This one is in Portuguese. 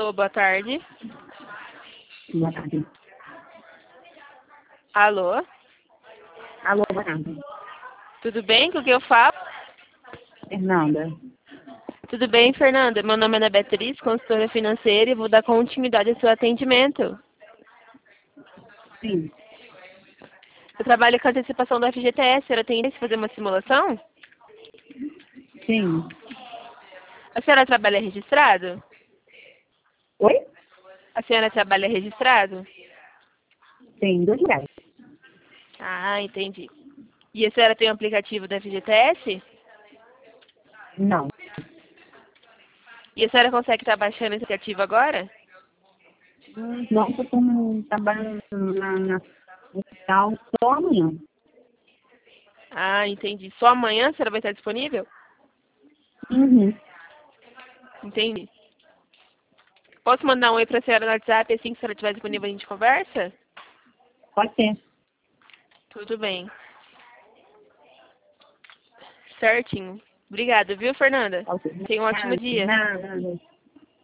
Alô, boa tarde. Boa tarde. Alô, Alô, boa tarde. tudo bem? Com quem eu falo? Fernanda. Tudo bem, Fernanda? Meu nome é Ana Beatriz, consultora financeira, e vou dar continuidade ao seu atendimento. Sim. Eu trabalho com a antecipação do FGTS. A senhora tem interesse em fazer uma simulação? Sim. A senhora trabalha registrado? Oi? A senhora trabalha registrado? Tem 2 reais. Ah, entendi. E a senhora tem o aplicativo do FGTS? Não. E a senhora consegue estar baixando esse aplicativo agora? Não, porque eu estou trabalhando na hospital só amanhã. Ah, entendi. Só amanhã a senhora vai estar disponível? Uhum. Entendi. Posso mandar um oi para a senhora no WhatsApp, assim que a senhora estiver disponível a gente conversa? Pode ser. Tudo bem. Certinho. Obrigada, viu, Fernanda? Ok. Tenha um ótimo dia. Nada.